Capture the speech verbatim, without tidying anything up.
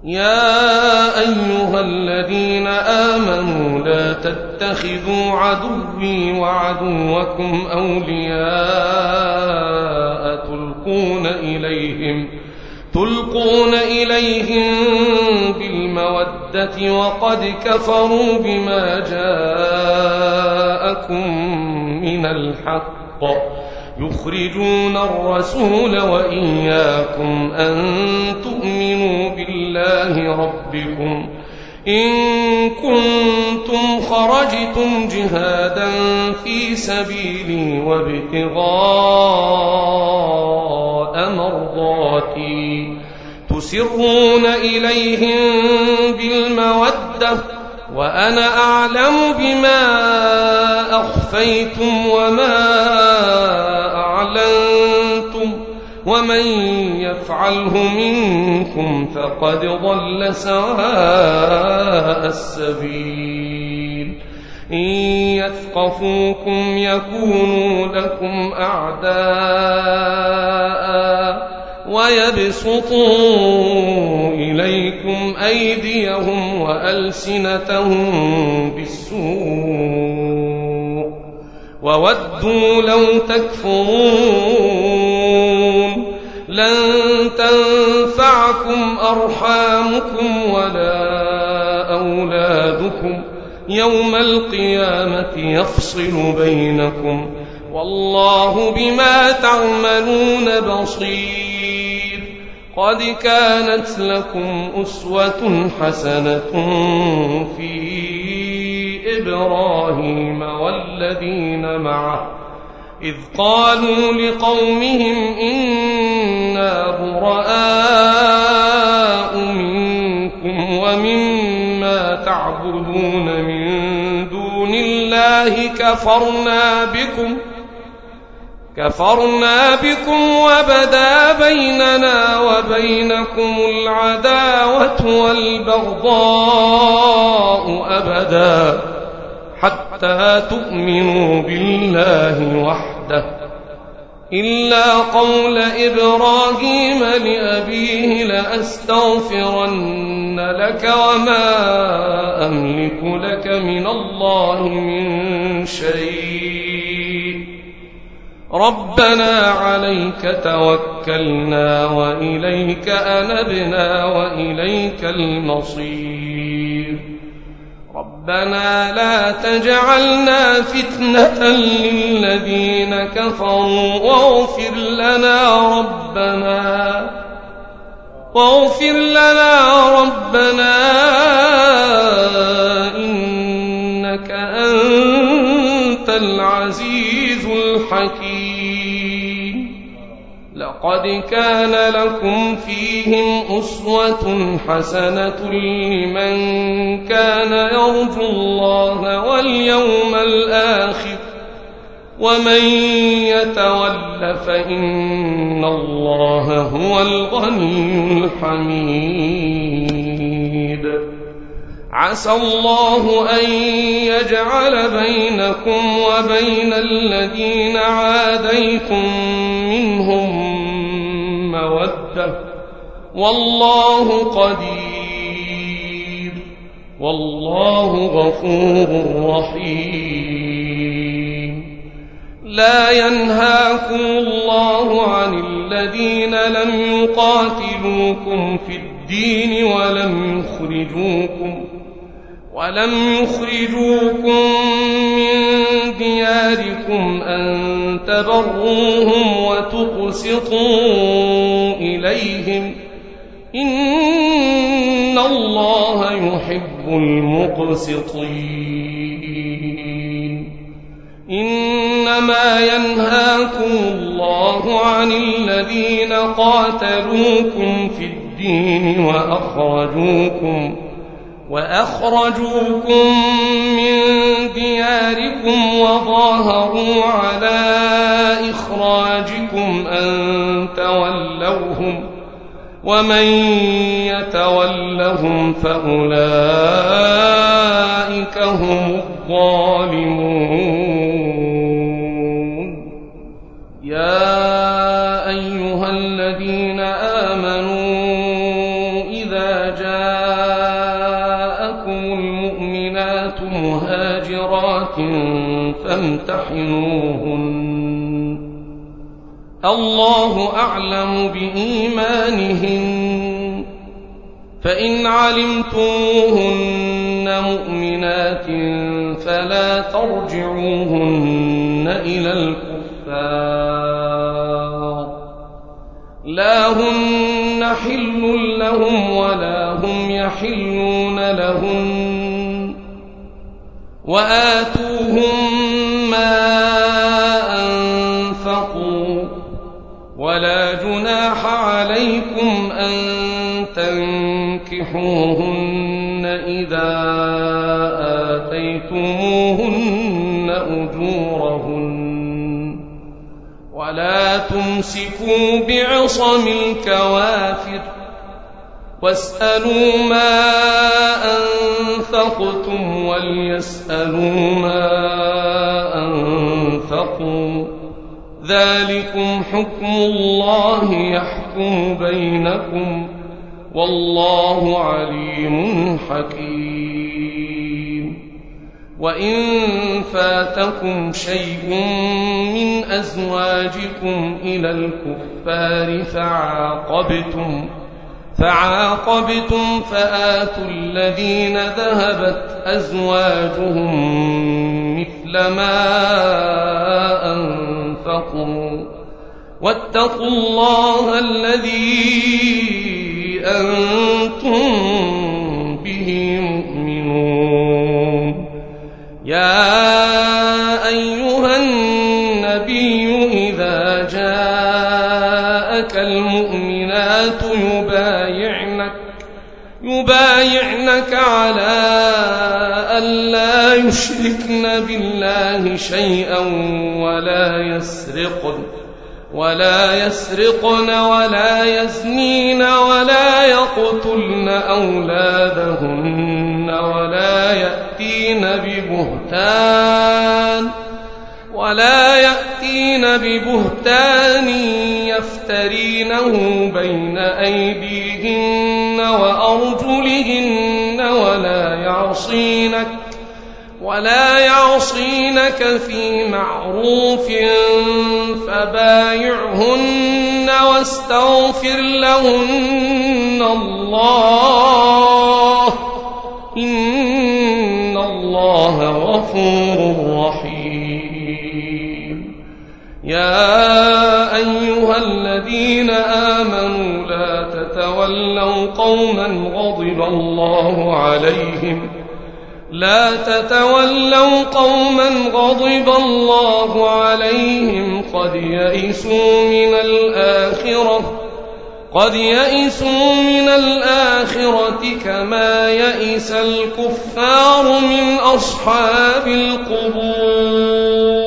يا أيها الذين آمنوا لا تتخذوا عدوي وعدوكم أولياء تلقون إليهم تلقون إليهم بالمودة وقد كفروا بما جاءكم من الحق يخرجون الرسول وإياكم أن تؤمنوا بالله ربكم إن كنتم خرجتم جهادا في سبيلي وابتغاء مرضاتي تسرون إليهم بالمودة وأنا أعلم بما أخفيتم وما أعلنتم ومن يفعله منكم فقد ضل سواء السبيل إن يثقفوكم يكونوا لكم أعداء ويبسطوا إليكم أيديهم وألسنتهم بالسوء وودوا لو تكفرون لن تنفعكم أرحامكم ولا أولادكم يوم القيامة يفصل بينكم والله بما تعملون بصير قد كانت لكم أسوة حسنة في إبراهيم والذين معه إذ قالوا لقومهم إنا براء منكم ومما تعبدون من دون الله كفرنا بكم كفرنا بكم وبدا بيننا وبينكم العداوة والبغضاء أبدا حتى تؤمنوا بالله وحده إلا قول إبراهيم لأبيه لأستغفرن لك وما أملك لك من الله من شيء ربنا عليك توكلنا وإليك أنبنا وإليك المصير ربنا لا تجعلنا فتنة للذين كفروا واغفر لنا ربنا واغفر لنا ربنا إنك أنت العزيز الحكيم لقد كان لكم فيهم أسوة حسنة لمن كان يرجو الله واليوم الآخر ومن يتول فإن الله هو الغني الحميد عسى الله أن يجعل بينكم وبين الذين عاديتم منهم مودة والله قدير والله غفور رحيم لا ينهاكم الله عن الذين لم يقاتلوكم في الدين ولم يخرجوكم ولم يخرجوكم من دياركم أن تبروهم وتقسطوا إليهم إن الله يحب المقسطين إنما ينهاكم الله عن الذين قاتلوكم في الدين وأخرجوكم وأخرجوكم من دياركم وظاهروا على إخراجكم أن تولوهم ومن يتولهم فأولئك هم الظالمون يا أيها الذين آمنوا إذا جاءوا جاءكم المؤمنات مهاجرات فامتحنوهن الله أعلم بإيمانهن فإن علمتموهن مؤمنات فلا ترجعوهن إلى الكفار لا هن حل لهم ولا هم يحلون لهن وآتوهم ما أنفقوا ولا جناح عليكم أن تنكحوهن إذا آتيتموهن أجورهن ولا تمسكوا بعصم الكوافر واسألوا ما أنفقتم وليسألوا ما أنفقوا ذلكم حكم الله يحكم بينكم والله عليم حكيم وإن فاتكم شيء من أزواجكم إلى الكفار فعاقبتم فعاقبتم فآتوا الذين ذهبت أزواجهم مثل ما أنفقوا واتقوا الله الذي أنتم به مؤمنون يا أيها النبي إذا جاءك المؤمنات يبايعنك يبايعنك على ألا يشركن بالله شيئا ولا يسرقن ولا يسرقن ولا يزنين ولا يقتلن أولادهن ولا يأتين ببهتان ولا يأتين ببهتان يفترينه بين أيديهن وأرجلهن ولا يعصينك ولا يعصينك في معروف فبايعهن واستغفر لهن الله إن الله غفور رحيم يا أيها الذين آمنوا لا تتولوا قوما غضب الله عليهم لا تتولوا قوما غضب الله عليهم قد يئسوا من الآخرة قد يئسوا من الآخرة كما يئس الكفار من أصحاب القبور